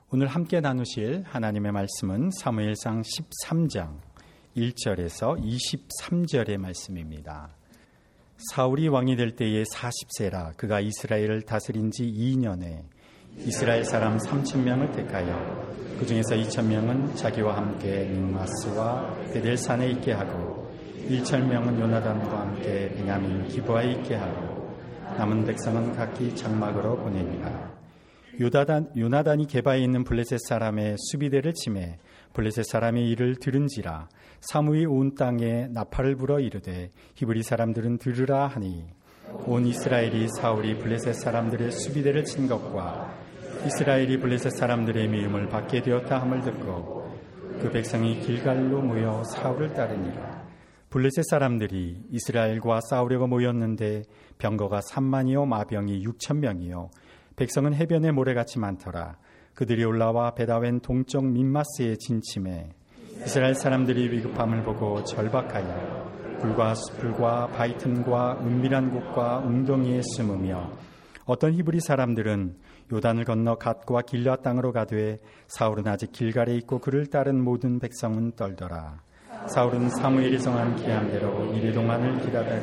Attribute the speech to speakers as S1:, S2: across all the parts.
S1: 오늘 함께 나누실 하나님의 말씀은 사무엘상 13장 1절에서 23절의 말씀입니다. 사울이 왕이 될 때에 40세라 그가 이스라엘을 다스린 지 2년에 이스라엘 사람 3,000명을 택하여 그 중에서 2,000명은 자기와 함께 믹마스와 베델산에 있게 하고 1,000명은 요나단과 함께 베냐민 기브아에 있게 하고 남은 백성은 각기 장막으로 보내니라. 요나단이 게바에 있는 블레셋 사람의 수비대를 치매 블레셋 사람의 이를 들은지라. 사무이 온 땅에 나팔을 불어 이르되 히브리 사람들은 들으라 하니 온 이스라엘이 사울이 블레셋 사람들의 수비대를 친 것과 이스라엘이 블레셋 사람들의 미움을 받게 되었다 함을 듣고 그 백성이 길갈로 모여 사울을 따르니라. 블레셋 사람들이 이스라엘과 싸우려고 모였는데 병거가 3만이요 마병이 6,000명이요 백성은 해변에 모래같이 많더라. 그들이 올라와 베다웬 동쪽 믹마스에 진침해 이스라엘 사람들이 위급함을 보고 절박하여 불과 숲과 바위 틈과 은밀한 곳과 웅덩이에 숨으며 어떤 히브리 사람들은 요단을 건너 갓과 길앗 땅으로 가되 사울은 아직 길갈에 있고 그를 따른 모든 백성은 떨더라. 사울은 사무엘이 정한 기한대로 이리 동안을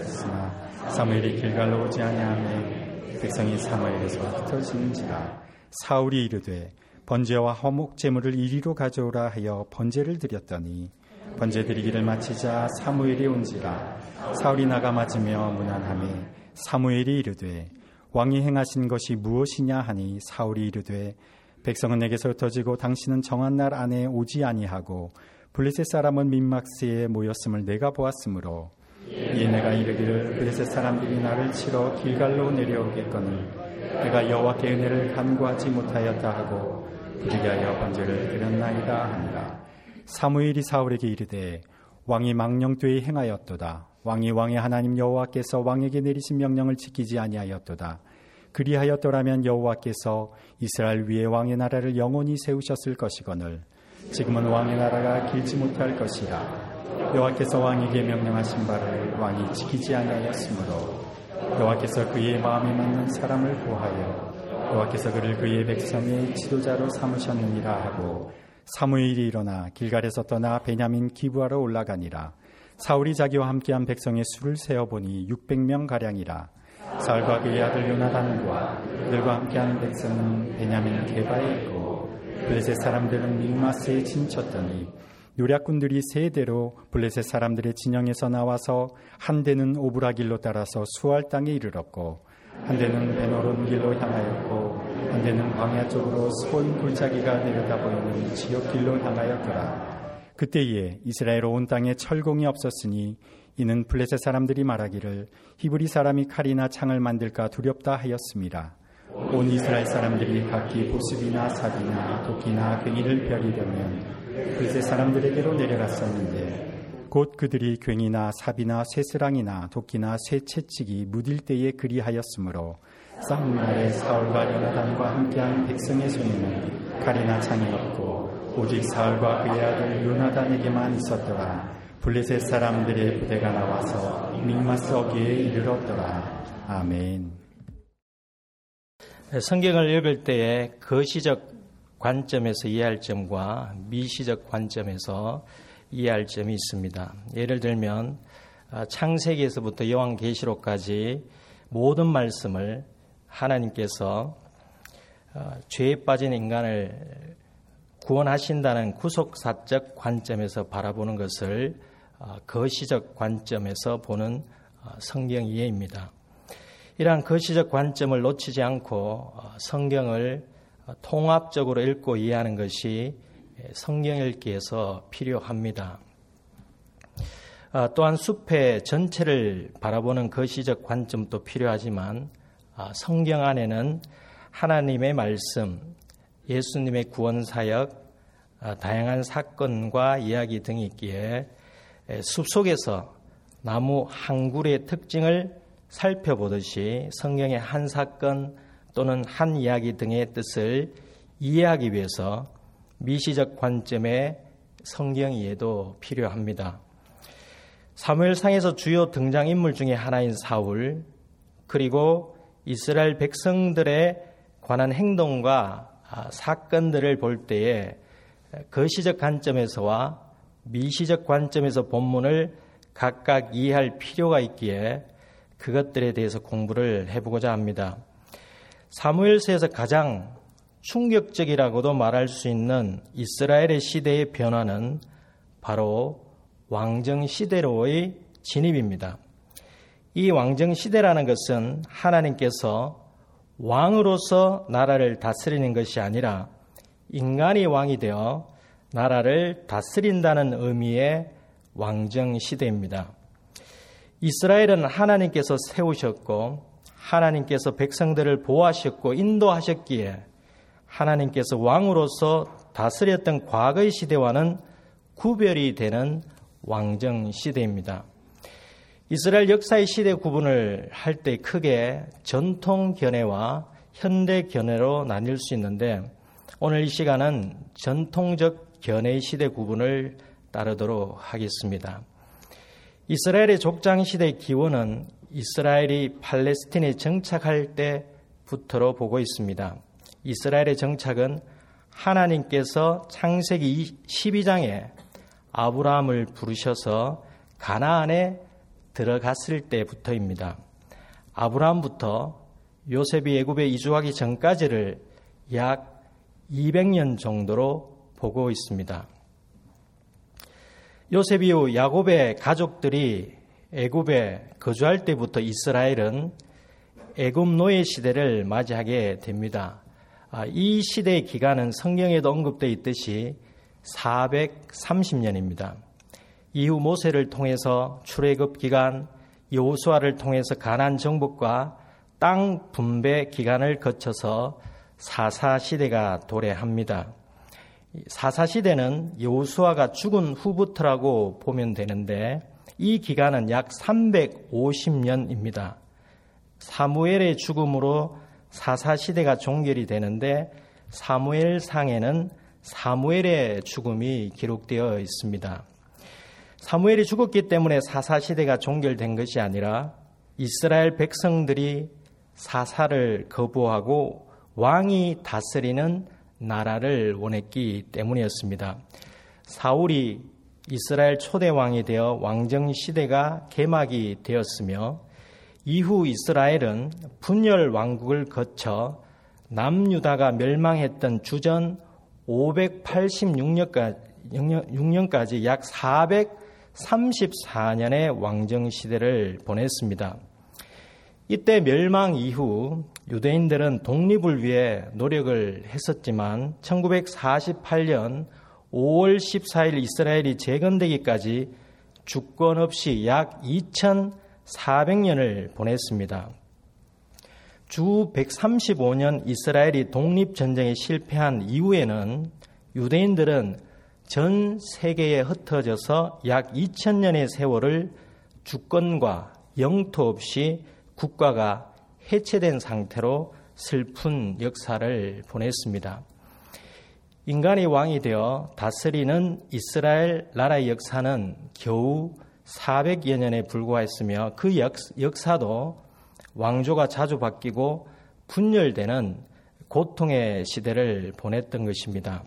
S1: 기다렸으나 사무엘이 길갈로 오지 아니하매 백성이 사무엘에서 흩어지는지라. 사울이 이르되 번제와 화목 제물을 이리로 가져오라 하여 번제를 드렸더니 번제 드리기를 마치자 사무엘이 온지라. 사울이 나가 맞으며 문안하매 사무엘이 이르되 왕이 행하신 것이 무엇이냐 하니 사울이 이르되 백성은 내게서 흩어지고 당신은 정한 날 안에 오지 아니하고 블레셋 사람은 믹마스에 모였음을 내가 보았으므로 이에 내가 이르기를 블레셋 사람들이 나를 치러 길갈로 내려오겠거늘 내가 여호와께 은혜를 간구하지 못하였다 하고 부지기하여 번제를 드렸나이다 하니라. 사무엘이 사울에게 이르되 왕이 망령되이 행하였도다. 왕이 왕의 하나님 여호와께서 왕에게 내리신 명령을 지키지 아니하였도다. 그리하였더라면 여호와께서 이스라엘 위에 왕의 나라를 영원히 세우셨을 것이거늘 지금은 왕의 나라가 길지 못할 것이라. 여호와께서 왕에게 명령하신 바를 왕이 지키지 아니하였으므로 여호와께서 그의 마음에 맞는 사람을 구하여 여호와께서 그를 그의 백성의 지도자로 삼으셨느니라 하고 사무엘이 일어나 길갈에서 떠나 베냐민 기브아로 올라가니라. 사울이 자기와 함께한 백성의 수를 세어보니 600명 가량이라. 사울과 그의 아들 요나단과 그들과 함께하는 백성은 베냐민 게바에 있고 블레셋 사람들은 믹마스에 진쳤더니 요략군들이 세 대로 블레셋 사람들의 진영에서 나와서 한 대는 오브라 길로 따라서 수알 땅에 이르렀고 한 대는 베노론 길로 향하였고 한 대는 광야 쪽으로 스보임 골짜기가 내려다 보이는 지역 길로 향하였더라. 그때에 이스라엘 온 땅에 철공이 없었으니 이는 블레셋 사람들이 말하기를 히브리 사람이 칼이나 창을 만들까 두렵다 하였습니다. 온 이스라엘 사람들이 각기 보습이나 삽이나 도끼나 괭이를 펴리려면 블레셋 사람들에게로 내려갔었는데 곧 그들이 괭이나 삽이나 쇠스랑이나 도끼나 쇠채찍이 무딜 때에 그리하였으므로 싸움 날에 사울과 요나단과 함께한 백성의 손에는 칼이나 창이 없고 오직 사울과 그의 아들 요나단에게만 있었더라. 블레셋 사람들의 부대가 나와서 믹마스 어귀에 이르렀더라. 아멘.
S2: 성경을 읽을 때에 거시적 관점에서 이해할 점과 미시적 관점에서 이해할 점이 있습니다. 예를 들면 창세기에서부터 요한계시록까지 모든 말씀을 하나님께서 죄에 빠진 인간을 구원하신다는 구속사적 관점에서 바라보는 것을 거시적 관점에서 보는 성경 이해입니다. 이러한 거시적 관점을 놓치지 않고 성경을 통합적으로 읽고 이해하는 것이 성경 읽기에서 필요합니다. 또한 숲의 전체를 바라보는 거시적 관점도 필요하지만 성경 안에는 하나님의 말씀, 예수님의 구원사역, 다양한 사건과 이야기 등이 있기에 숲속에서 나무 한 그루의 특징을 살펴보듯이 성경의 한 사건 또는 한 이야기 등의 뜻을 이해하기 위해서 미시적 관점의 성경 이해도 필요합니다. 사무엘상에서 주요 등장인물 중에 하나인 사울, 그리고 이스라엘 백성들에 관한 행동과 사건들을 볼 때에 거시적 관점에서와 미시적 관점에서 본문을 각각 이해할 필요가 있기에 그것들에 대해서 공부를 해보고자 합니다. 사무엘서에서 가장 충격적이라고도 말할 수 있는 이스라엘의 시대의 변화는 바로 왕정시대로의 진입입니다. 이 왕정시대라는 것은 하나님께서 왕으로서 나라를 다스리는 것이 아니라 인간이 왕이 되어 나라를 다스린다는 의미의 왕정시대입니다. 이스라엘은 하나님께서 세우셨고 하나님께서 백성들을 보호하셨고 인도하셨기에 하나님께서 왕으로서 다스렸던 과거의 시대와는 구별이 되는 왕정시대입니다. 이스라엘 역사의 시대 구분을 할 때 크게 전통 견해와 현대 견해로 나뉠 수 있는데 오늘 이 시간은 전통적 견해의 시대 구분을 따르도록 하겠습니다. 이스라엘의 족장시대의 기원은 이스라엘이 팔레스틴에 정착할 때부터로 보고 있습니다. 이스라엘의 정착은 하나님께서 창세기 12장에 아브라함을 부르셔서 가나안에 들어갔을 때부터입니다. 아브라함부터 요셉이 애굽에 이주하기 전까지를 약 200년 정도로 보고 있습니다. 요셉 이후 야곱의 가족들이 애굽에 거주할 때부터 이스라엘은 애굽 노예 시대를 맞이하게 됩니다. 이 시대의 기간은 성경에도 언급되어 있듯이 430년입니다. 이후 모세를 통해서 출애굽 기간, 여호수아를 통해서 가나안 정복과 땅 분배 기간을 거쳐서 사사시대가 도래합니다. 사사시대는 여호수아가 죽은 후부터라고 보면 되는데 이 기간은 약 350년입니다. 사무엘의 죽음으로 사사시대가 종결이 되는데 사무엘상에는 사무엘의 죽음이 기록되어 있습니다. 사무엘이 죽었기 때문에 사사시대가 종결된 것이 아니라 이스라엘 백성들이 사사를 거부하고 왕이 다스리는 나라를 원했기 때문이었습니다. 사울이 이스라엘 초대 왕이 되어 왕정시대가 개막이 되었으며 이후 이스라엘은 분열 왕국을 거쳐 남유다가 멸망했던 주전 586년까지 약 434년의 왕정시대를 보냈습니다. 이때 멸망 이후 유대인들은 독립을 위해 노력을 했었지만 1948년 5월 14일 이스라엘이 재건되기까지 주권 없이 약 2400년을 보냈습니다. 주 135년 이스라엘이 독립전쟁에 실패한 이후에는 유대인들은 전 세계에 흩어져서 약 2000년의 세월을 주권과 영토 없이 국가가 해체된 상태로 슬픈 역사를 보냈습니다. 인간이 왕이 되어 다스리는 이스라엘 나라의 역사는 겨우 400여 년에 불과했으며 그 역사도 왕조가 자주 바뀌고 분열되는 고통의 시대를 보냈던 것입니다.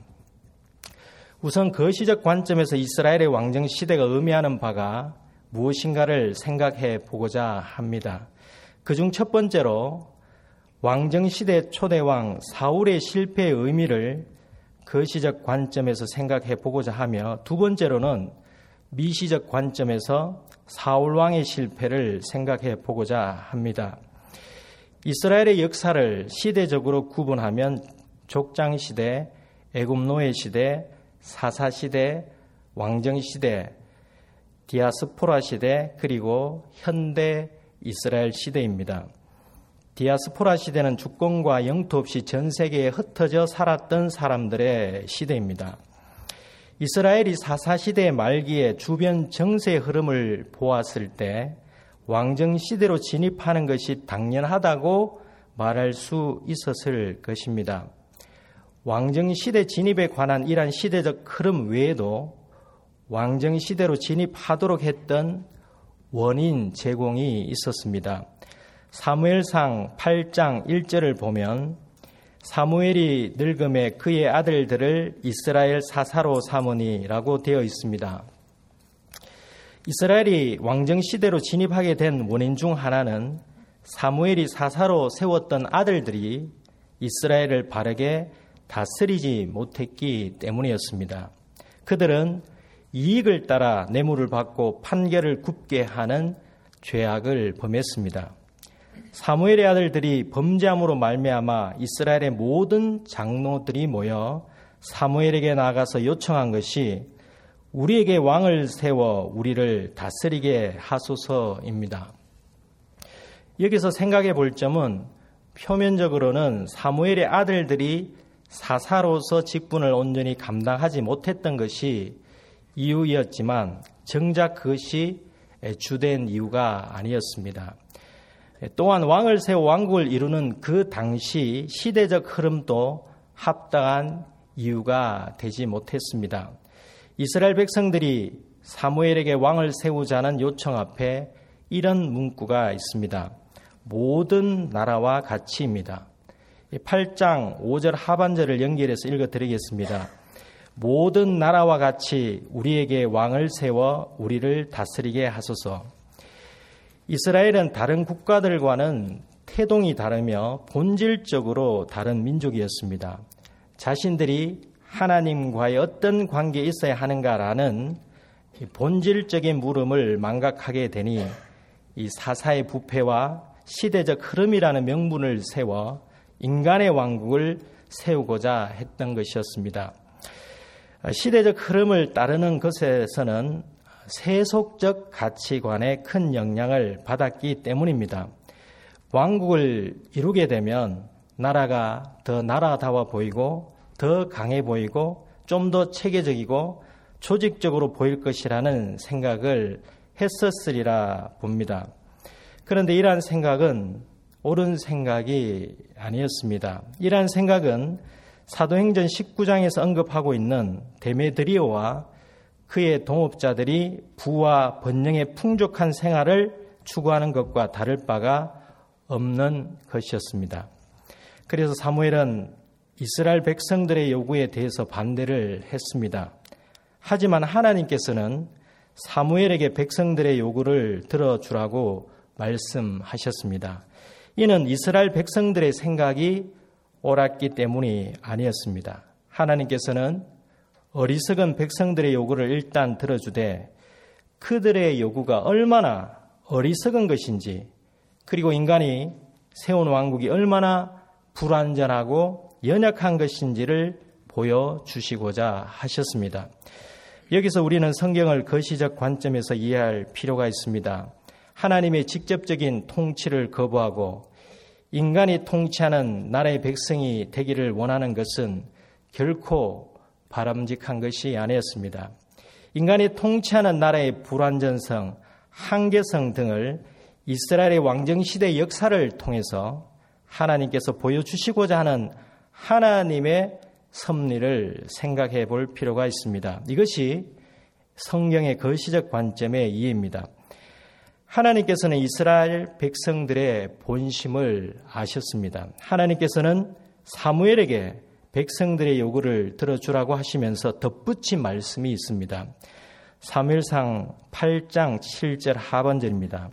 S2: 우선 거시적 관점에서 이스라엘의 왕정 시대가 의미하는 바가 무엇인가를 생각해 보고자 합니다. 그중 첫 번째로 왕정 시대 초대왕 사울의 실패의 의미를 거시적 관점에서 생각해 보고자 하며 두 번째로는 미시적 관점에서 사울 왕의 실패를 생각해 보고자 합니다. 이스라엘의 역사를 시대적으로 구분하면 족장 시대, 애굽 노예 시대, 사사 시대, 왕정 시대, 디아스포라 시대, 그리고 현대 이스라엘 시대입니다. 디아스포라 시대는 주권과 영토 없이 전 세계에 흩어져 살았던 사람들의 시대입니다. 이스라엘이 사사시대의 말기에 주변 정세의 흐름을 보았을 때 왕정시대로 진입하는 것이 당연하다고 말할 수 있었을 것입니다. 왕정시대 진입에 관한 이러한 시대적 흐름 외에도 왕정시대로 진입하도록 했던 원인 제공이 있었습니다. 사무엘상 8장 1절을 보면 사무엘이 늙음에 그의 아들들을 이스라엘 사사로 삼으니라고 되어 있습니다. 이스라엘이 왕정 시대로 진입하게 된 원인 중 하나는 사무엘이 사사로 세웠던 아들들이 이스라엘을 바르게 다스리지 못했기 때문이었습니다. 그들은 이익을 따라 뇌물을 받고 판결을 굽게 하는 죄악을 범했습니다. 사무엘의 아들들이 범죄함으로 말미암아 이스라엘의 모든 장로들이 모여 사무엘에게 나아가서 요청한 것이 우리에게 왕을 세워 우리를 다스리게 하소서입니다. 여기서 생각해 볼 점은 표면적으로는 사무엘의 아들들이 사사로서 직분을 온전히 감당하지 못했던 것이 이유였지만 정작 그것이 주된 이유가 아니었습니다. 또한 왕을 세워 왕국을 이루는 그 당시 시대적 흐름도 합당한 이유가 되지 못했습니다. 이스라엘 백성들이 사무엘에게 왕을 세우자는 요청 앞에 이런 문구가 있습니다. 모든 나라와 같이입니다. 8장 5절 하반절을 연결해서 읽어드리겠습니다. 모든 나라와 같이 우리에게 왕을 세워 우리를 다스리게 하소서. 이스라엘은 다른 국가들과는 태동이 다르며 본질적으로 다른 민족이었습니다. 자신들이 하나님과의 어떤 관계에 있어야 하는가라는 본질적인 물음을 망각하게 되니 이 사사의 부패와 시대적 흐름이라는 명분을 세워 인간의 왕국을 세우고자 했던 것이었습니다. 시대적 흐름을 따르는 것에서는 세속적 가치관에 큰 영향을 받았기 때문입니다. 왕국을 이루게 되면 나라가 더 나라다워 보이고 더 강해 보이고 좀 더 체계적이고 조직적으로 보일 것이라는 생각을 했었으리라 봅니다. 그런데 이러한 생각은 옳은 생각이 아니었습니다. 이러한 생각은 사도행전 19장에서 언급하고 있는 데메드리오와 그의 동업자들이 부와 번영의 풍족한 생활을 추구하는 것과 다를 바가 없는 것이었습니다. 그래서 사무엘은 이스라엘 백성들의 요구에 대해서 반대를 했습니다. 하지만 하나님께서는 사무엘에게 백성들의 요구를 들어주라고 말씀하셨습니다. 이는 이스라엘 백성들의 생각이 옳았기 때문이 아니었습니다. 하나님께서는 어리석은 백성들의 요구를 일단 들어주되 그들의 요구가 얼마나 어리석은 것인지 그리고 인간이 세운 왕국이 얼마나 불완전하고 연약한 것인지를 보여주시고자 하셨습니다. 여기서 우리는 성경을 거시적 관점에서 이해할 필요가 있습니다. 하나님의 직접적인 통치를 거부하고 인간이 통치하는 나라의 백성이 되기를 원하는 것은 결코 바람직한 것이 아니었습니다. 인간이 통치하는 나라의 불완전성, 한계성 등을 이스라엘의 왕정시대의 역사를 통해서 하나님께서 보여주시고자 하는 하나님의 섭리를 생각해 볼 필요가 있습니다. 이것이 성경의 거시적 관점의 이해입니다. 하나님께서는 이스라엘 백성들의 본심을 아셨습니다. 하나님께서는 사무엘에게 백성들의 요구를 들어주라고 하시면서 덧붙인 말씀이 있습니다. 사무엘상 8장 7절 하반절입니다.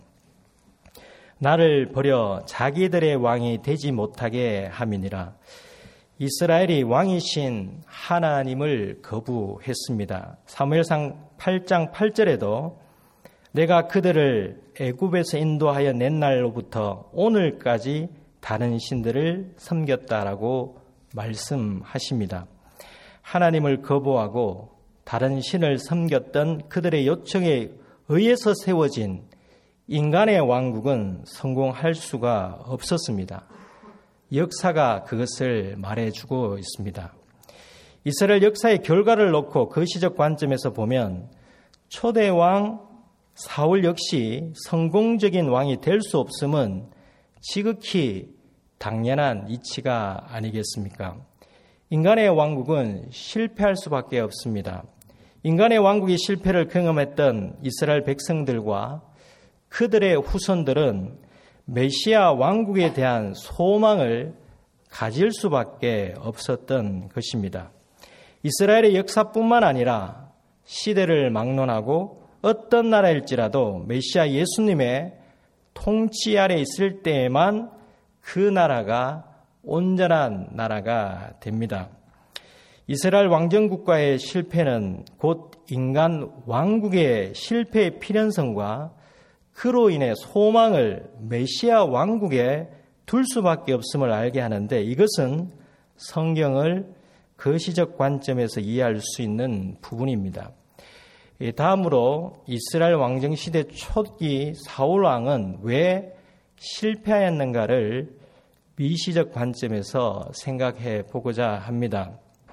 S2: 나를 버려 자기들의 왕이 되지 못하게 함이니라. 이스라엘이 왕이신 하나님을 거부했습니다. 사무엘상 8장 8절에도 내가 그들을 애굽에서 인도하여 낸 날로부터 오늘까지 다른 신들을 섬겼다라고 말씀하십니다. 하나님을 거부하고 다른 신을 섬겼던 그들의 요청에 의해서 세워진 인간의 왕국은 성공할 수가 없었습니다. 역사가 그것을 말해주고 있습니다. 이스라엘 역사의 결과를 놓고 거시적 관점에서 보면 초대 왕 사울 역시 성공적인 왕이 될 수 없음은 지극히 당연한 이치가 아니겠습니까? 인간의 왕국은 실패할 수밖에 없습니다. 인간의 왕국이 실패를 경험했던 이스라엘 백성들과 그들의 후손들은 메시아 왕국에 대한 소망을 가질 수밖에 없었던 것입니다. 이스라엘의 역사뿐만 아니라 시대를 막론하고 어떤 나라일지라도 메시아 예수님의 통치 아래 있을 때에만 그 나라가 온전한 나라가 됩니다. 이스라엘 왕정국가의 실패는 곧 인간 왕국의 실패의 필연성과 그로 인해 소망을 메시아 왕국에 둘 수밖에 없음을 알게 하는데, 이것은 성경을 거시적 관점에서 이해할 수 있는 부분입니다. 다음으로 이스라엘 왕정시대 초기 사울 왕은 왜 실패하였는가를 미시적 관점에서 생각해 보고자 합니다.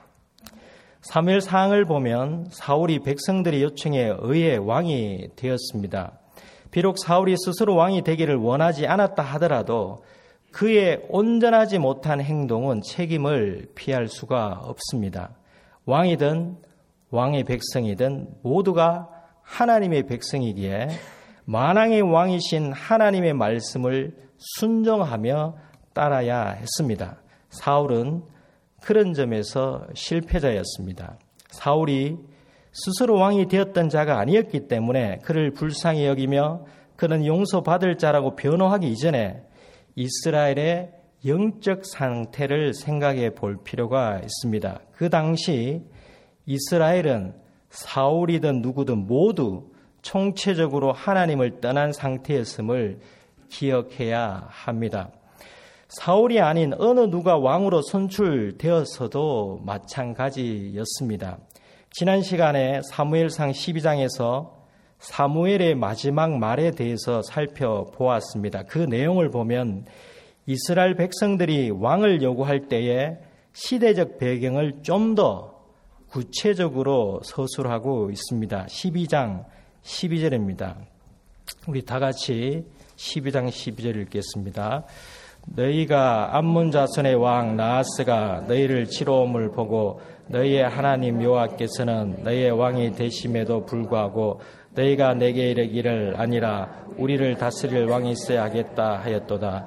S2: 사무엘 상을 보면 사울이 백성들의 요청에 의해 왕이 되었습니다. 비록 사울이 스스로 왕이 되기를 원하지 않았다 하더라도 그의 온전하지 못한 행동은 책임을 피할 수가 없습니다. 왕이든 왕의 백성이든 모두가 하나님의 백성이기에 만왕의 왕이신 하나님의 말씀을 순종하며 따라야 했습니다. 사울은 그런 점에서 실패자였습니다. 사울이 스스로 왕이 되었던 자가 아니었기 때문에 그를 불쌍히 여기며 그는 용서받을 자라고 변호하기 이전에 이스라엘의 영적 상태를 생각해 볼 필요가 있습니다. 그 당시 이스라엘은 사울이든 누구든 모두 총체적으로 하나님을 떠난 상태였음을 기억해야 합니다. 사울이 아닌 어느 누가 왕으로 선출되었어도 마찬가지였습니다. 지난 시간에 사무엘상 12장에서 사무엘의 마지막 말에 대해서 살펴보았습니다. 그 내용을 보면 이스라엘 백성들이 왕을 요구할 때에 시대적 배경을 좀 더 구체적으로 서술하고 있습니다. 12장 12절입니다. 우리 다 같이 12장 12절 읽겠습니다. 너희가 암몬 자손의 왕 나하스가 너희를 치러옴을 보고 너희의 하나님 여호와께서는 너희의 왕이 되심에도 불구하고 너희가 내게 이르기를 아니라 우리를 다스릴 왕이 있어야 하겠다 하였도다.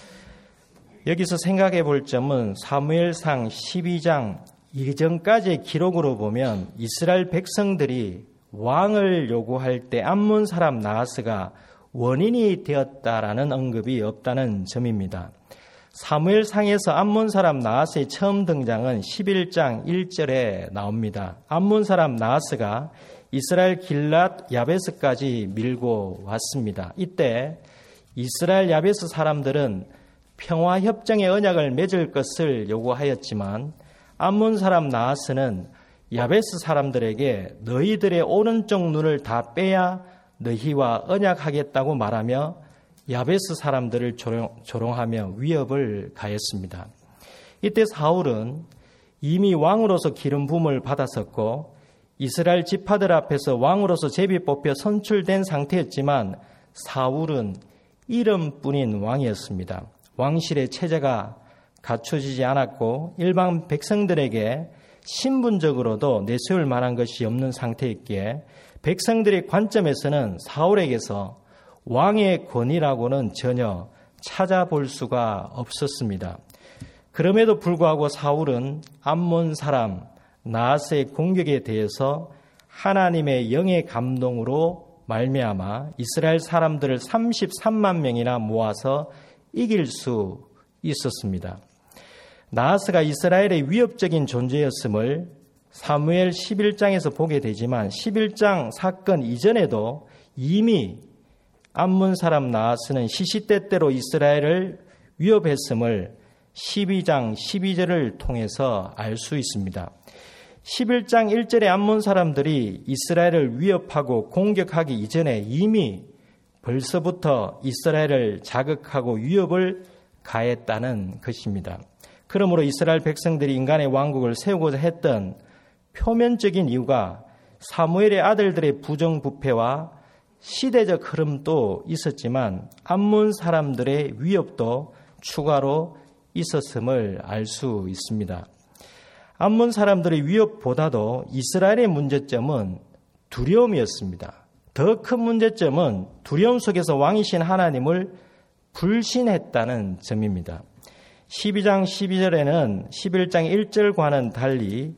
S2: 여기서 생각해 볼 점은 사무엘상 12장 이전까지의 기록으로 보면 이스라엘 백성들이 왕을 요구할 때 암몬 사람 나하스가 원인이 되었다라는 언급이 없다는 점입니다. 사무엘상에서 암몬 사람 나하스의 처음 등장은 11장 1절에 나옵니다. 암몬 사람 나하스가 이스라엘 길랏 야베스까지 밀고 왔습니다. 이때 이스라엘 야베스 사람들은 평화협정의 언약을 맺을 것을 요구하였지만 암몬 사람 나하스는 야베스 사람들에게 너희들의 오른쪽 눈을 다 빼야 너희와 언약하겠다고 말하며 야베스 사람들을 조롱하며 위협을 가했습니다. 이때 사울은 이미 왕으로서 기름 부음을 받았었고 이스라엘 지파들 앞에서 왕으로서 제비 뽑혀 선출된 상태였지만 사울은 이름뿐인 왕이었습니다. 왕실의 체제가 갖춰지지 않았고 일반 백성들에게 신분적으로도 내세울 만한 것이 없는 상태였기에 백성들의 관점에서는 사울에게서 왕의 권위라고는 전혀 찾아볼 수가 없었습니다. 그럼에도 불구하고 사울은 암몬 사람 나하스의 공격에 대해서 하나님의 영의 감동으로 말미암아 이스라엘 사람들을 33만 명이나 모아서 이길 수 있었습니다. 나하스가 이스라엘의 위협적인 존재였음을 사무엘 11장에서 보게 되지만 11장 사건 이전에도 이미 암몬 사람 나하스는 시시때때로 이스라엘을 위협했음을 12장 12절을 통해서 알 수 있습니다. 11장 1절에 암몬 사람들이 이스라엘을 위협하고 공격하기 이전에 이미 벌써부터 이스라엘을 자극하고 위협을 가했다는 것입니다. 그러므로 이스라엘 백성들이 인간의 왕국을 세우고자 했던 표면적인 이유가 사무엘의 아들들의 부정부패와 시대적 흐름도 있었지만 암몬 사람들의 위협도 추가로 있었음을 알 수 있습니다. 암몬 사람들의 위협보다도 이스라엘의 문제점은 두려움이었습니다. 더 큰 문제점은 두려움 속에서 왕이신 하나님을 불신했다는 점입니다. 12장 12절에는 11장 1절과는 달리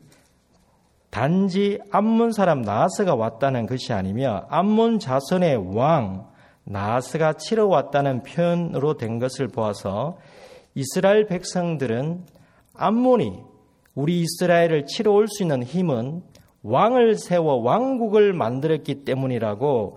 S2: 단지 암몬 사람 나하스가 왔다는 것이 아니며 암몬 자손의 왕 나하스가 치러 왔다는 표현으로 된 것을 보아서 이스라엘 백성들은 암몬이 우리 이스라엘을 치러 올 수 있는 힘은 왕을 세워 왕국을 만들었기 때문이라고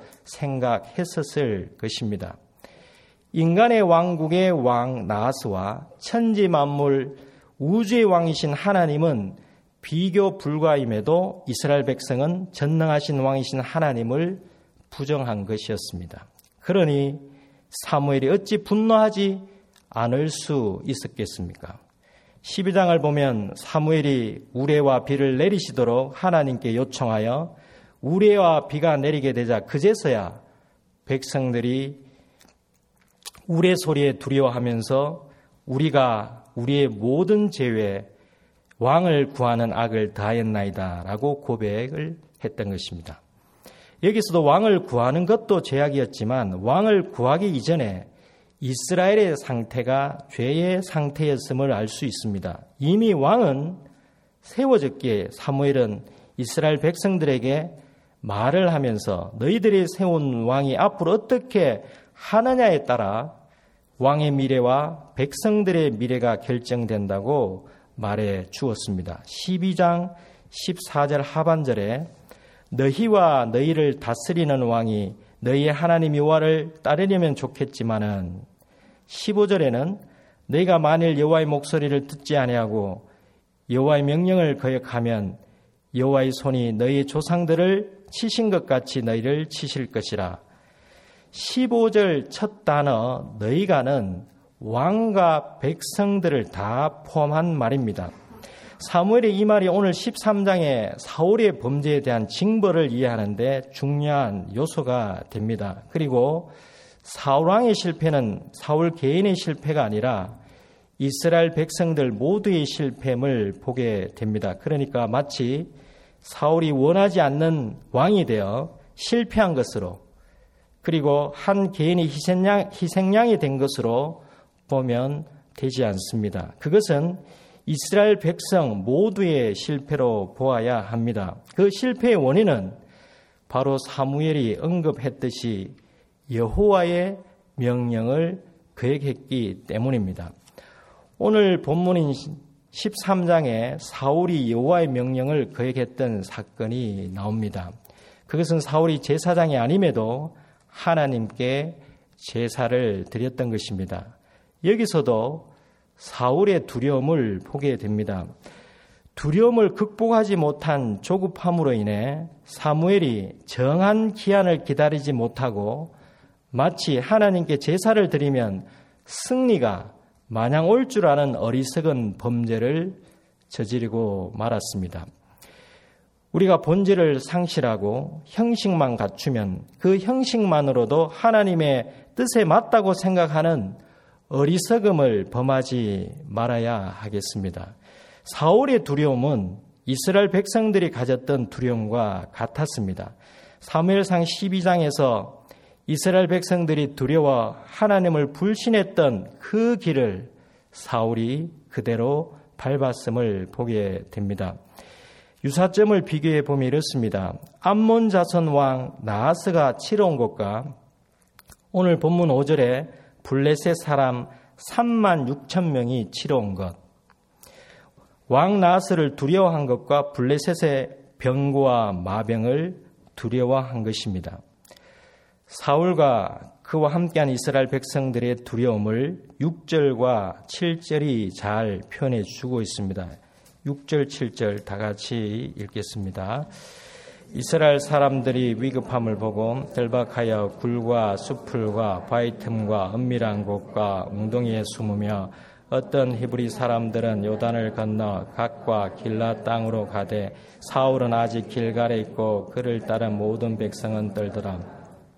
S2: 생각했었을 것입니다. 인간의 왕국의 왕 나하스와 천지 만물 우주의 왕이신 하나님은 비교 불가임에도 이스라엘 백성은 전능하신 왕이신 하나님을 부정한 것이었습니다. 그러니 사무엘이 어찌 분노하지 않을 수 있었겠습니까? 12장을 보면 사무엘이 우레와 비를 내리시도록 하나님께 요청하여 우레와 비가 내리게 되자 그제서야 백성들이 우레 소리에 두려워하면서 우리가 우리의 모든 죄에 왕을 구하는 악을 다했나이다 라고 고백을 했던 것입니다. 여기서도 왕을 구하는 것도 죄악이었지만 왕을 구하기 이전에 이스라엘의 상태가 죄의 상태였음을 알 수 있습니다. 이미 왕은 세워졌기에 사무엘은 이스라엘 백성들에게 말을 하면서 너희들이 세운 왕이 앞으로 어떻게 하느냐에 따라 왕의 미래와 백성들의 미래가 결정된다고 말해 주었습니다. 12장 14절 하반절에 너희와 너희를 다스리는 왕이 너희의 하나님 여호와를 따르려면 좋겠지만은 15절에는 너희가 만일 여호와의 목소리를 듣지 아니하고 여호와의 명령을 거역하면 여호와의 손이 너희 조상들을 치신 것 같이 너희를 치실 것이라. 15절 첫 단어 너희가는 왕과 백성들을 다 포함한 말입니다. 사무엘의 이 말이 오늘 13장의 사울의 범죄에 대한 징벌을 이해하는데 중요한 요소가 됩니다. 그리고 사울 왕의 실패는 사울 개인의 실패가 아니라 이스라엘 백성들 모두의 실패임을 보게 됩니다. 그러니까 마치 사울이 원하지 않는 왕이 되어 실패한 것으로 그리고 한 개인이 희생양이 된 것으로 보면 되지 않습니다. 그것은 이스라엘 백성 모두의 실패로 보아야 합니다. 그 실패의 원인은 바로 사무엘이 언급했듯이 여호와의 명령을 거역했기 때문입니다. 오늘 본문인 13장에 사울이 여호와의 명령을 거역했던 사건이 나옵니다. 그것은 사울이 제사장이 아님에도 하나님께 제사를 드렸던 것입니다. 여기서도 사울의 두려움을 보게 됩니다. 두려움을 극복하지 못한 조급함으로 인해 사무엘이 정한 기한을 기다리지 못하고 마치 하나님께 제사를 드리면 승리가 마냥 올 줄 아는 어리석은 범죄를 저지르고 말았습니다. 우리가 본질을 상실하고 형식만 갖추면 그 형식만으로도 하나님의 뜻에 맞다고 생각하는 어리석음을 범하지 말아야 하겠습니다. 사울의 두려움은 이스라엘 백성들이 가졌던 두려움과 같았습니다. 사무엘상 12장에서 이스라엘 백성들이 두려워 하나님을 불신했던 그 길을 사울이 그대로 밟았음을 보게 됩니다. 유사점을 비교해 보면 이렇습니다. 암몬 자손 왕 나하스가 치러 온 것과 오늘 본문 5절에 블레셋 사람 36,000명이 치러 온 것, 왕 나하스를 두려워한 것과 블레셋의 병고와 마병을 두려워한 것입니다. 사울과 그와 함께한 이스라엘 백성들의 두려움을 6절과 7절이 잘 표현해 주고 있습니다. 6절, 7절 다 같이 읽겠습니다. 이스라엘 사람들이 위급함을 보고 결박하여 굴과 수풀과 바위 틈과 은밀한 곳과 웅덩이에 숨으며 어떤 히브리 사람들은 요단을 건너 갓과 길라 땅으로 가되 사울은 아직 길갈에 있고 그를 따른 모든 백성은 떨더라.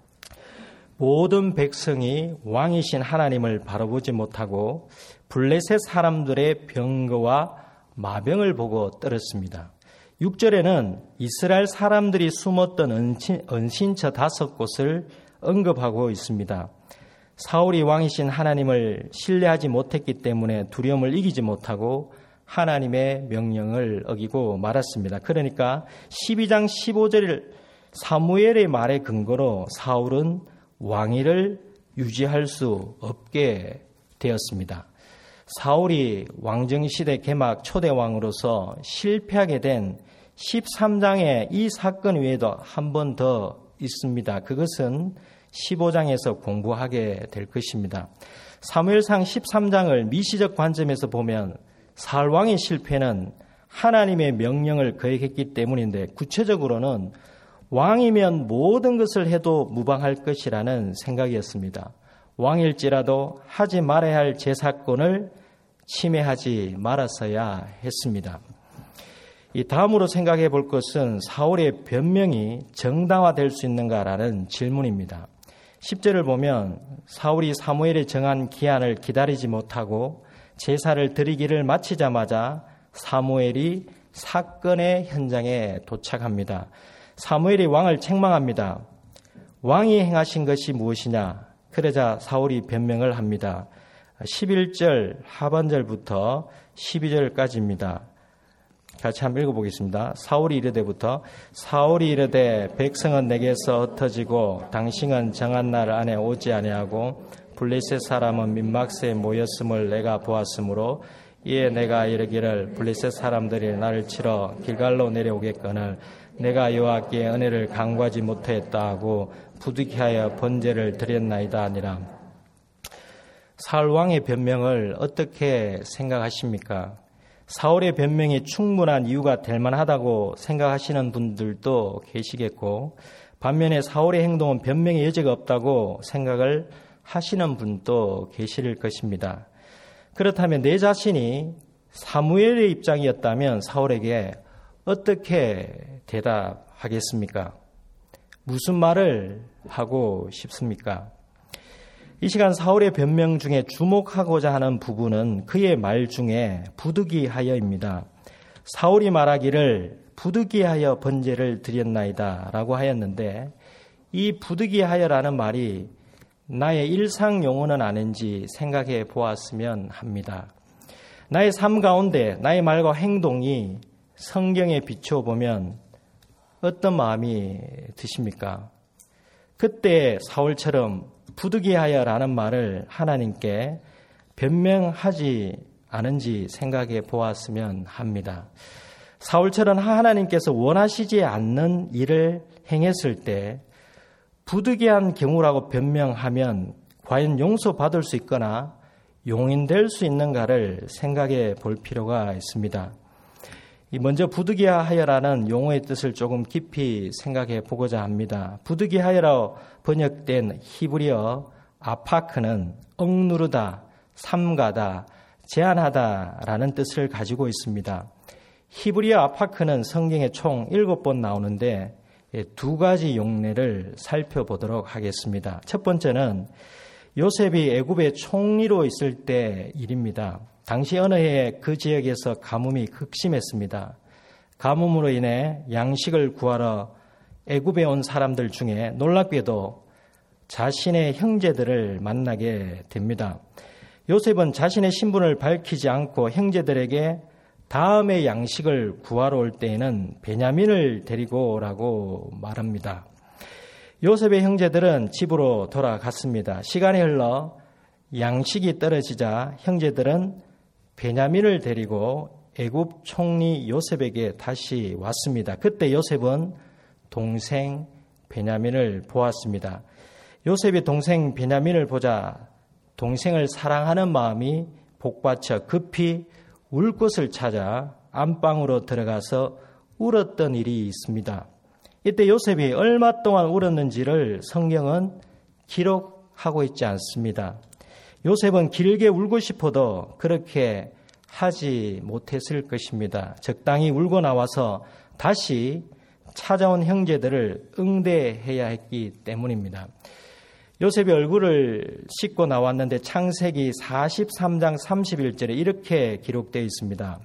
S2: 모든 백성이 왕이신 하나님을 바라보지 못하고 블레셋 사람들의 병거와 마병을 보고 떨었습니다. 6절에는 이스라엘 사람들이 숨었던 은신처 5곳을 언급하고 있습니다. 사울이 왕이신 하나님을 신뢰하지 못했기 때문에 두려움을 이기지 못하고 하나님의 명령을 어기고 말았습니다. 그러니까 12장 15절 사무엘의 말의 근거로 사울은 왕위를 유지할 수 없게 되었습니다. 사울이 왕정시대 개막 초대왕으로서 실패하게 된 13장의 이 사건 외에도 한 번 더 있습니다. 그것은 15장에서 공부하게 될 것입니다. 사무엘상 13장을 미시적 관점에서 보면 사울 왕의 실패는 하나님의 명령을 거역했기 때문인데 구체적으로는 왕이면 모든 것을 해도 무방할 것이라는 생각이었습니다. 왕일지라도 하지 말아야 할 제사권을 침해하지 말았어야 했습니다. 이 다음으로 생각해 볼 것은 사울의 변명이 정당화될 수 있는가라는 질문입니다. 10절을 보면 사울이 사무엘이 정한 기한을 기다리지 못하고 제사를 드리기를 마치자마자 사무엘이 사건의 현장에 도착합니다. 사무엘이 왕을 책망합니다. 왕이 행하신 것이 무엇이냐? 그러자 사울이 변명을 합니다. 11절 하반절부터 12절까지입니다. 같이 한번 읽어보겠습니다. 사울이 이르되 백성은 내게서 흩어지고 당신은 정한 날 안에 오지 아니하고 블레셋 사람은 민막새에 모였음을 내가 보았으므로 이에 내가 이르기를 블레셋 사람들이 나를 치러 길갈로 내려오겠거늘 내가 여호와께 은혜를 간구하지 못하였다 하고 부득이하여 번제를 드렸나이다 하니라. 사울 왕의 변명을 어떻게 생각하십니까? 사울의 변명이 충분한 이유가 될 만하다고 생각하시는 분들도 계시겠고 반면에 사울의 행동은 변명의 여지가 없다고 생각을 하시는 분도 계실 것입니다. 그렇다면 내 자신이 사무엘의 입장이었다면 사울에게 어떻게 대답하겠습니까? 무슨 말을 하고 싶습니까? 이 시간 사울의 변명 중에 주목하고자 하는 부분은 그의 말 중에 부득이하여입니다. 사울이 말하기를 부득이하여 번제를 드렸나이다 라고 하였는데 이 부득이하여라는 말이 나의 일상 용어는 아닌지 생각해 보았으면 합니다. 나의 삶 가운데 나의 말과 행동이 성경에 비춰보면 어떤 마음이 드십니까? 그때 사울처럼 부득이하여라는 말을 하나님께 변명하지 않은지 생각해 보았으면 합니다. 사울처럼 하나님께서 원하시지 않는 일을 행했을 때 부득이한 경우라고 변명하면 과연 용서받을 수 있거나 용인될 수 있는가를 생각해 볼 필요가 있습니다. 먼저 부득이하여라는 용어의 뜻을 조금 깊이 생각해 보고자 합니다. 부득이하여라고 번역된 히브리어 아파크는 억누르다, 삼가다, 제한하다라는 뜻을 가지고 있습니다. 히브리어 아파크는 성경에 총 7번 나오는데 두 가지 용례를 살펴보도록 하겠습니다. 첫 번째는 요셉이 애굽의 총리로 있을 때 일입니다. 당시 어느 해에 그 지역에서 가뭄이 극심했습니다. 가뭄으로 인해 양식을 구하러 애굽에 온 사람들 중에 놀랍게도 자신의 형제들을 만나게 됩니다. 요셉은 자신의 신분을 밝히지 않고 형제들에게 다음에 양식을 구하러 올 때에는 베냐민을 데리고 오라고 말합니다. 요셉의 형제들은 집으로 돌아갔습니다. 시간이 흘러 양식이 떨어지자 형제들은 베냐민을 데리고 애굽 총리 요셉에게 다시 왔습니다. 그때 요셉은 동생 베냐민을 보았습니다. 요셉이 동생 베냐민을 보자 동생을 사랑하는 마음이 복받쳐 급히 울 곳을 찾아 안방으로 들어가서 울었던 일이 있습니다. 이때 요셉이 얼마 동안 울었는지를 성경은 기록하고 있지 않습니다. 요셉은 길게 울고 싶어도 그렇게 하지 못했을 것입니다. 적당히 울고 나와서 다시 찾아온 형제들을 응대해야 했기 때문입니다. 요셉이 얼굴을 씻고 나왔는데 창세기 43장 31절에 이렇게 기록되어 있습니다.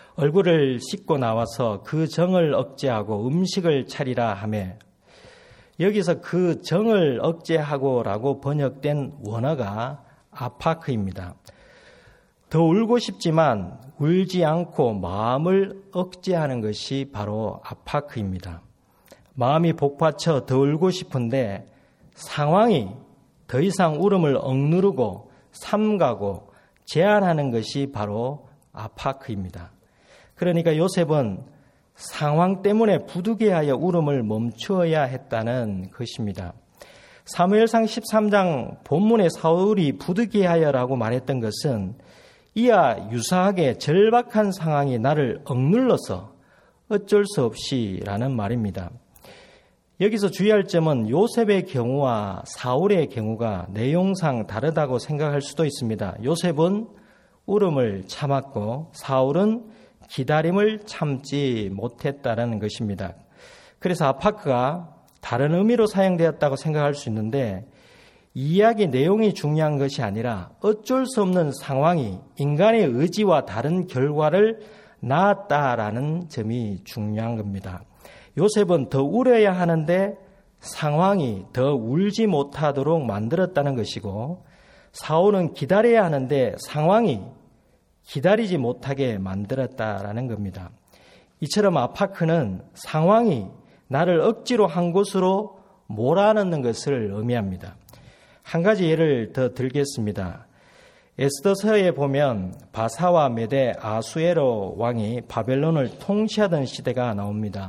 S2: 얼굴을 씻고 나와서 그 정을 억제하고 음식을 차리라 하며 여기서 그 정을 억제하고라고 번역된 원어가 아파크입니다. 더 울고 싶지만 울지 않고 마음을 억제하는 것이 바로 아파크입니다. 마음이 복받쳐 더 울고 싶은데 상황이 더 이상 울음을 억누르고 삼가고 제한하는 것이 바로 아파크입니다. 그러니까 요셉은 상황 때문에 부득이하여 울음을 멈추어야 했다는 것입니다. 사무엘상 13장 본문의 사울이 부득이하여라고 말했던 것은 이와 유사하게 절박한 상황이 나를 억눌러서 어쩔 수 없이라는 말입니다. 여기서 주의할 점은 요셉의 경우와 사울의 경우가 내용상 다르다고 생각할 수도 있습니다. 요셉은 울음을 참았고 사울은 기다림을 참지 못했다는 것입니다. 그래서 아파크가 다른 의미로 사용되었다고 생각할 수 있는데 이야기 내용이 중요한 것이 아니라 어쩔 수 없는 상황이 인간의 의지와 다른 결과를 낳았다라는 점이 중요한 겁니다. 요셉은 더 울어야 하는데 상황이 더 울지 못하도록 만들었다는 것이고 사울은 기다려야 하는데 상황이 기다리지 못하게 만들었다라는 겁니다. 이처럼 아파크는 상황이 나를 억지로 한 곳으로 몰아넣는 것을 의미합니다. 한 가지 예를 더 들겠습니다. 에스더서에 보면 바사와 메대 아수에로 왕이 바벨론을 통치하던 시대가 나옵니다.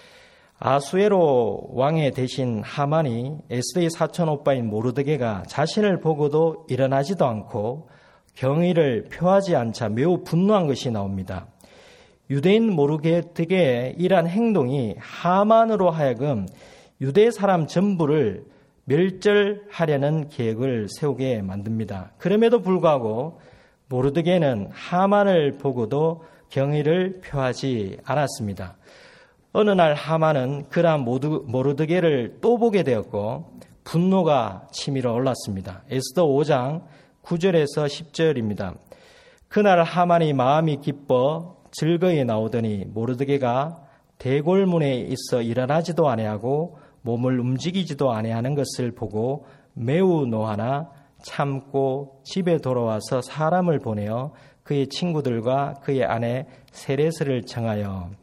S2: 아수에로 왕의 대신 하만이 에스더의 사촌 오빠인 모르드게가 자신을 보고도 일어나지도 않고 경의를 표하지 않자 매우 분노한 것이 나옵니다. 유대인 모르드게의 이러한 행동이 하만으로 하여금 유대 사람 전부를 멸절하려는 계획을 세우게 만듭니다. 그럼에도 불구하고 모르드게는 하만을 보고도 경의를 표하지 않았습니다. 어느 날 하만은 그러한 모르드게를 또 보게 되었고 분노가 치밀어 올랐습니다. 에스더 5장 9절에서 10절입니다. 그날 하만이 마음이 기뻐 즐거이 나오더니 모르드게가 대궐문에 있어 일어나지도 아니하고 몸을 움직이지도 아니하는 것을 보고 매우 노하나 참고 집에 돌아와서 사람을 보내어 그의 친구들과 그의 아내 세레스를 청하여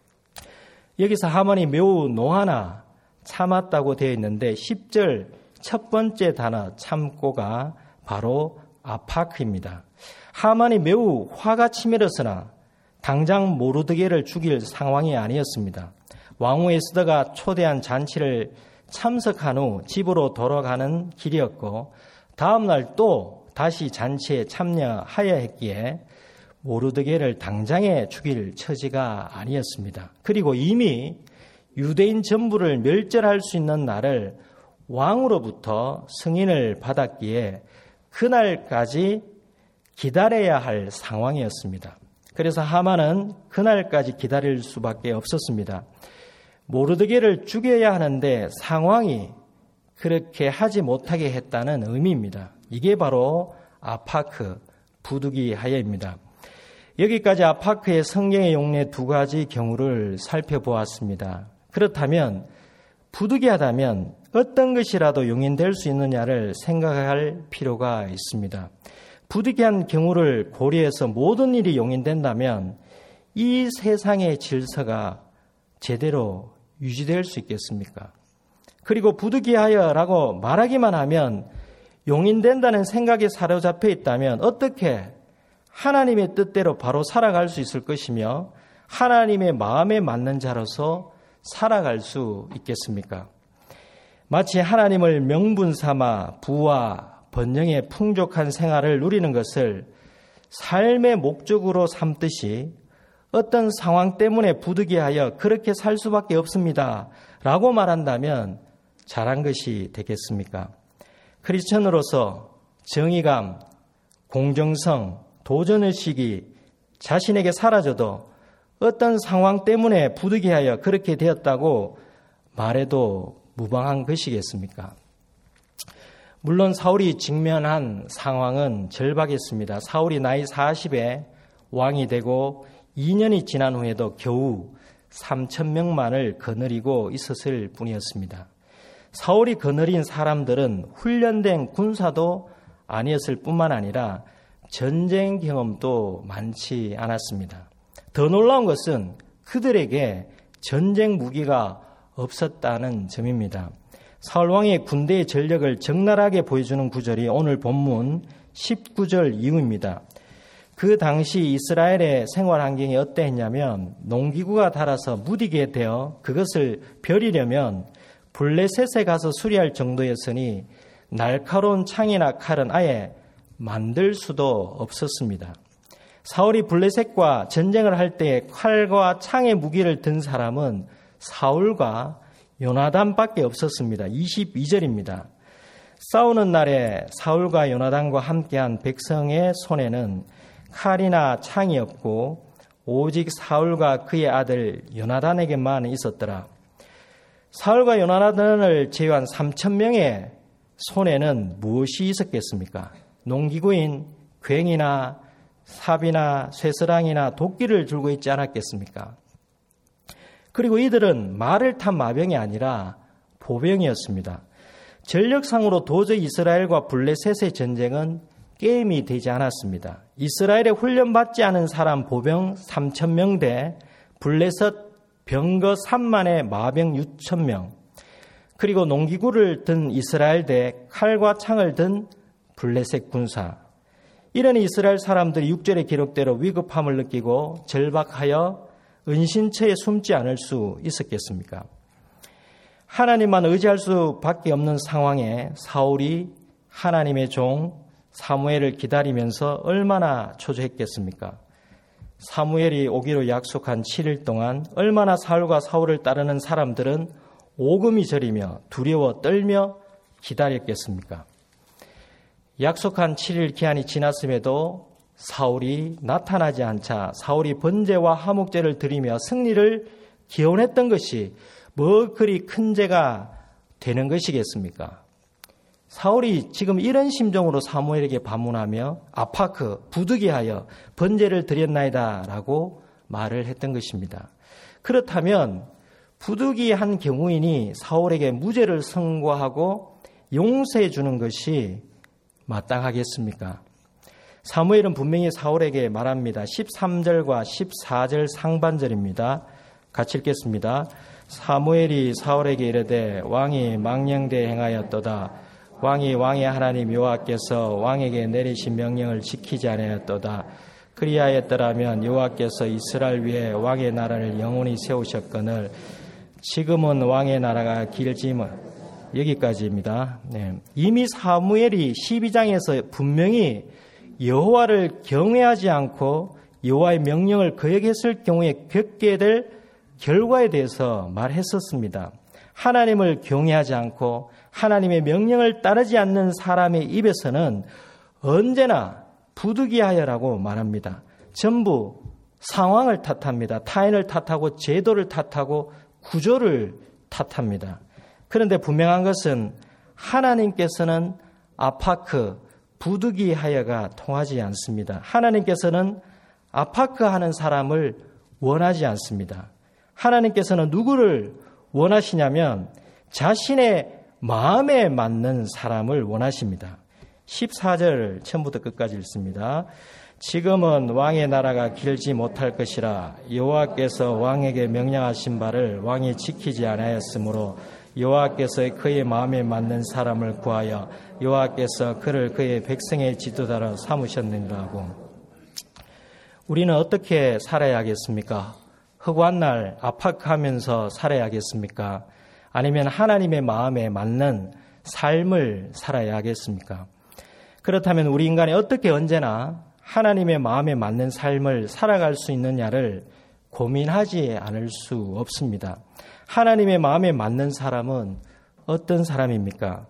S2: 여기서 하만이 매우 노하나 참았다고 되어 있는데 10절 첫 번째 단어 참고가 바로 아파크입니다. 하만이 매우 화가 치밀었으나 당장 모르드게를 죽일 상황이 아니었습니다. 왕후 에스더가 초대한 잔치를 참석한 후 집으로 돌아가는 길이었고 다음 날 또 다시 잔치에 참여하여야 했기에 모르드게를 당장에 죽일 처지가 아니었습니다. 그리고 이미 유대인 전부를 멸절할 수 있는 날을 왕으로부터 승인을 받았기에 그날까지 기다려야 할 상황이었습니다. 그래서 하만은 그날까지 기다릴 수밖에 없었습니다. 모르드게를 죽여야 하는데 상황이 그렇게 하지 못하게 했다는 의미입니다. 이게 바로 아파크, 부득이하여입니다. 여기까지 아파크의 성경의 용례 두 가지 경우를 살펴보았습니다. 그렇다면 부득이하다면 어떤 것이라도 용인될 수 있느냐를 생각할 필요가 있습니다. 부득이한 경우를 고려해서 모든 일이 용인된다면 이 세상의 질서가 제대로 유지될 수 있겠습니까? 그리고 부득이하여라고 말하기만 하면 용인된다는 생각에 사로잡혀 있다면 어떻게 하나님의 뜻대로 바로 살아갈 수 있을 것이며 하나님의 마음에 맞는 자로서 살아갈 수 있겠습니까? 마치 하나님을 명분 삼아 부와 번영의 풍족한 생활을 누리는 것을 삶의 목적으로 삼듯이 어떤 상황 때문에 부득이하여 그렇게 살 수밖에 없습니다 라고 말한다면 잘한 것이 되겠습니까? 크리스천으로서 정의감, 공정성, 도전의식이 자신에게 사라져도 어떤 상황 때문에 부득이하여 그렇게 되었다고 말해도 무방한 것이겠습니까? 물론 사울이 직면한 상황은 절박했습니다. 사울이 나이 40에 왕이 되고 2년이 지난 후에도 겨우 3,000명만을 거느리고 있었을 뿐이었습니다. 사울이 거느린 사람들은 훈련된 군사도 아니었을 뿐만 아니라 전쟁 경험도 많지 않았습니다. 더 놀라운 것은 그들에게 전쟁 무기가 없었다는 점입니다. 사울 왕의 군대의 전력을 적나라하게 보여주는 구절이 오늘 본문 19절 이후입니다. 그 당시 이스라엘의 생활 환경이 어떠했냐면 농기구가 닳아서 무디게 되어 그것을 벼리려면 블레셋에 가서 수리할 정도였으니 날카로운 창이나 칼은 아예 만들 수도 없었습니다. 사울이 블레셋과 전쟁을 할 때 칼과 창의 무기를 든 사람은 사울과 요나단밖에 없었습니다. 22절입니다. 싸우는 날에 사울과 요나단과 함께한 백성의 손에는 칼이나 창이 없고 오직 사울과 그의 아들 요나단에게만 있었더라. 사울과 요나단을 제외한 3,000명의 손에는 무엇이 있었겠습니까? 농기구인 괭이나 삽이나 쇠서랑이나 도끼를 들고 있지 않았겠습니까? 그리고 이들은 말을 탄 마병이 아니라 보병이었습니다. 전력상으로 도저히 이스라엘과 블레셋의 전쟁은 게임이 되지 않았습니다. 이스라엘에 훈련받지 않은 사람 보병 3,000명 대 블레셋 병거 3만의 마병 6,000명, 그리고 농기구를 든 이스라엘 대 칼과 창을 든 블레셋 군사. 이러니 이스라엘 사람들이 6절의 기록대로 위급함을 느끼고 절박하여 은신처에 숨지 않을 수 있었겠습니까? 하나님만 의지할 수밖에 없는 상황에 사울이 하나님의 종 사무엘을 기다리면서 얼마나 초조했겠습니까? 사무엘이 오기로 약속한 7일 동안 얼마나 사울과 사울을 따르는 사람들은 오금이 저리며 두려워 떨며 기다렸겠습니까? 약속한 7일 기한이 지났음에도 사울이 나타나지 않자 사울이 번제와 화목제를 드리며 승리를 기원했던 것이 뭐 그리 큰 죄가 되는 것이겠습니까? 사울이 지금 이런 심정으로 사무엘에게 반문하며 아파크 부득이하여 번제를 드렸나이다 라고 말을 했던 것입니다. 그렇다면 부득이한 경우이니 사울에게 무죄를 선고하고 용서해 주는 것이 마땅하겠습니까? 사무엘은 분명히 사울에게 말합니다. 13절과 14절 상반절입니다. 같이 읽겠습니다. 사무엘이 사울에게 이르되 왕이 망령되이 행하였도다. 왕이 왕의 하나님 여호와께서 왕에게 내리신 명령을 지키지 아니하였도다. 그리하였더라면 여호와께서 이스라엘 위에 왕의 나라를 영원히 세우셨거늘 지금은 왕의 나라가 길지만 여기까지입니다. 네. 이미 사무엘이 12장에서 분명히 여호와를 경외하지 않고 여호와의 명령을 거역했을 경우에 겪게 될 결과에 대해서 말했었습니다. 하나님을 경외하지 않고 하나님의 명령을 따르지 않는 사람의 입에서는 언제나 부득이하여라고 말합니다. 전부 상황을 탓합니다. 타인을 탓하고 제도를 탓하고 구조를 탓합니다. 그런데 분명한 것은 하나님께서는 아파크, 부득이하여가 통하지 않습니다. 하나님께서는 아파크하는 사람을 원하지 않습니다. 하나님께서는 누구를 원하시냐면 자신의 마음에 맞는 사람을 원하십니다. 14절 처음부터 끝까지 읽습니다. 지금은 왕의 나라가 길지 못할 것이라 여호와께서 왕에게 명령하신 바를 왕이 지키지 아니하였으므로 여호와께서 그의 마음에 맞는 사람을 구하여 여호와께서 그를 그의 백성의 지도자로 삼으셨느니라고. 우리는 어떻게 살아야 하겠습니까? 허구한 날 아파크하면서 살아야겠습니까? 아니면 하나님의 마음에 맞는 삶을 살아야 하겠습니까? 그렇다면 우리 인간이 어떻게 언제나 하나님의 마음에 맞는 삶을 살아갈 수 있느냐를 고민하지 않을 수 없습니다. 하나님의 마음에 맞는 사람은 어떤 사람입니까?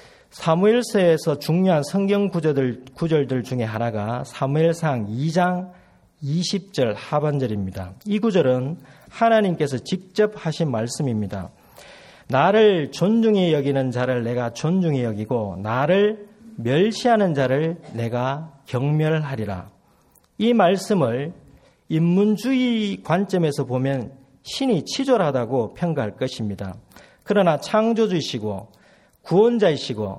S2: 사무엘서에서 중요한 성경 구절들 중에 하나가 사무엘상 2장 20절 하반절입니다. 이 구절은 하나님께서 직접 하신 말씀입니다. 나를 존중히 여기는 자를 내가 존중히 여기고 나를 멸시하는 자를 내가 경멸하리라. 이 말씀을 인문주의 관점에서 보면 신이 치졸하다고 평가할 것입니다. 그러나 창조주이시고 구원자이시고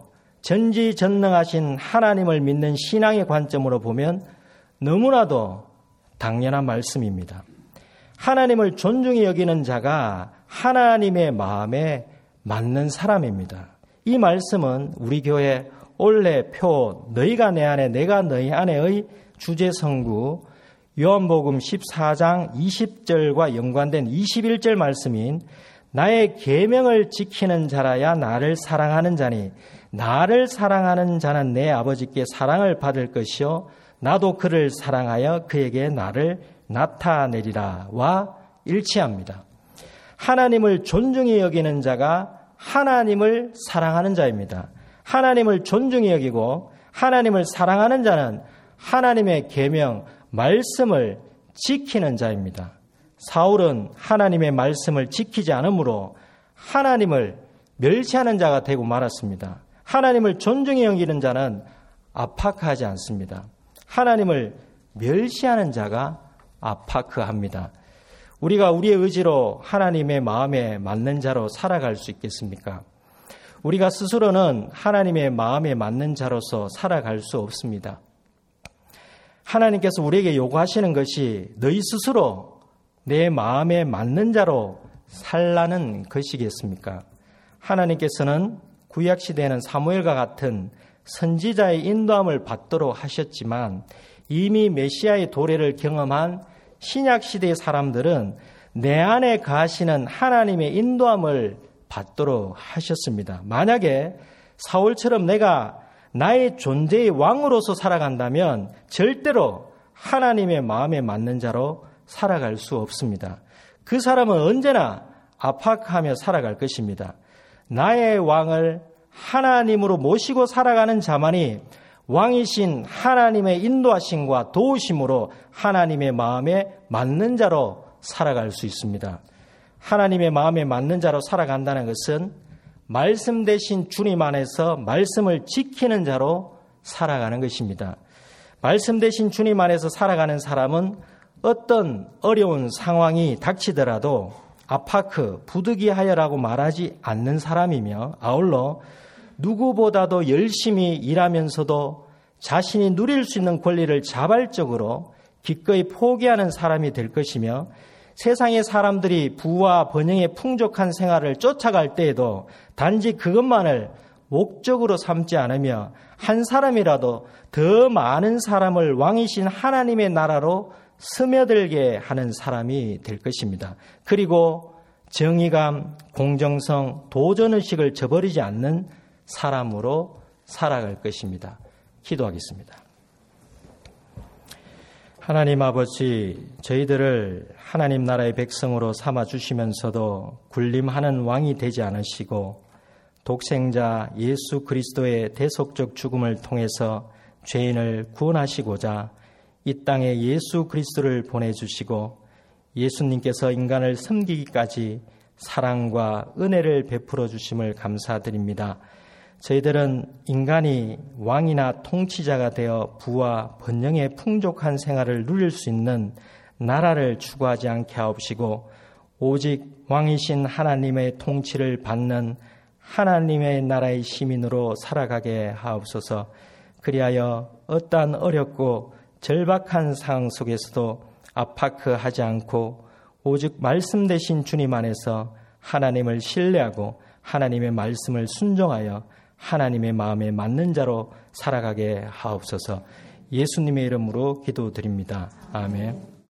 S2: 전지전능하신 하나님을 믿는 신앙의 관점으로 보면 너무나도 당연한 말씀입니다. 하나님을 존중히 여기는 자가 하나님의 마음에 맞는 사람입니다. 이 말씀은 우리 교회 올해 표 너희가 내 안에 내가 너희 안에의 주제성구 요한복음 14장 20절과 연관된 21절 말씀인 나의 계명을 지키는 자라야 나를 사랑하는 자니 나를 사랑하는 자는 내 아버지께 사랑을 받을 것이요 나도 그를 사랑하여 그에게 나를 나타내리라와 일치합니다. 하나님을 존중히 여기는 자가 하나님을 사랑하는 자입니다. 하나님을 존중히 여기고 하나님을 사랑하는 자는 하나님의 계명, 말씀을 지키는 자입니다. 사울은 하나님의 말씀을 지키지 않으므로 하나님을 멸시하는 자가 되고 말았습니다. 하나님을 존중히 여기는 자는 아파크하지 않습니다. 하나님을 멸시하는 자가 아파크합니다. 우리가 우리의 의지로 하나님의 마음에 맞는 자로 살아갈 수 있겠습니까? 우리가 스스로는 하나님의 마음에 맞는 자로서 살아갈 수 없습니다. 하나님께서 우리에게 요구하시는 것이 너희 스스로 내 마음에 맞는 자로 살라는 것이겠습니까? 하나님께서는 구약시대에는 사무엘과 같은 선지자의 인도함을 받도록 하셨지만 이미 메시아의 도래를 경험한 신약시대의 사람들은 내 안에 가시는 하나님의 인도함을 받도록 하셨습니다. 만약에 사울처럼 내가 나의 존재의 왕으로서 살아간다면 절대로 하나님의 마음에 맞는 자로 살아갈 수 없습니다. 그 사람은 언제나 압박하며 살아갈 것입니다. 나의 왕을 하나님으로 모시고 살아가는 자만이 왕이신 하나님의 인도하심과 도우심으로 하나님의 마음에 맞는 자로 살아갈 수 있습니다. 하나님의 마음에 맞는 자로 살아간다는 것은 말씀 대신 주님 안에서 말씀을 지키는 자로 살아가는 것입니다. 말씀 대신 주님 안에서 살아가는 사람은 어떤 어려운 상황이 닥치더라도 아파크, 부득이하여라고 말하지 않는 사람이며 아울러 누구보다도 열심히 일하면서도 자신이 누릴 수 있는 권리를 자발적으로 기꺼이 포기하는 사람이 될 것이며 세상의 사람들이 부와 번영의 풍족한 생활을 쫓아갈 때에도 단지 그것만을 목적으로 삼지 않으며 한 사람이라도 더 많은 사람을 왕이신 하나님의 나라로 스며들게 하는 사람이 될 것입니다. 그리고 정의감, 공정성, 도전의식을 저버리지 않는 사람으로 살아갈 것입니다. 기도하겠습니다. 하나님 아버지, 저희들을 하나님 나라의 백성으로 삼아주시면서도 군림하는 왕이 되지 않으시고 독생자 예수 그리스도의 대속적 죽음을 통해서 죄인을 구원하시고자 이 땅에 예수 그리스도를 보내주시고 예수님께서 인간을 섬기기까지 사랑과 은혜를 베풀어 주심을 감사드립니다. 저희들은 인간이 왕이나 통치자가 되어 부와 번영의 풍족한 생활을 누릴 수 있는 나라를 추구하지 않게 하옵시고 오직 왕이신 하나님의 통치를 받는 하나님의 나라의 시민으로 살아가게 하옵소서. 그리하여 어떠한 어렵고 절박한 상황 속에서도 아파크하지 않고 오직 말씀 되신 주님 안에서 하나님을 신뢰하고 하나님의 말씀을 순종하여 하나님의 마음에 맞는 자로 살아가게 하옵소서. 예수님의 이름으로 기도드립니다. 아멘.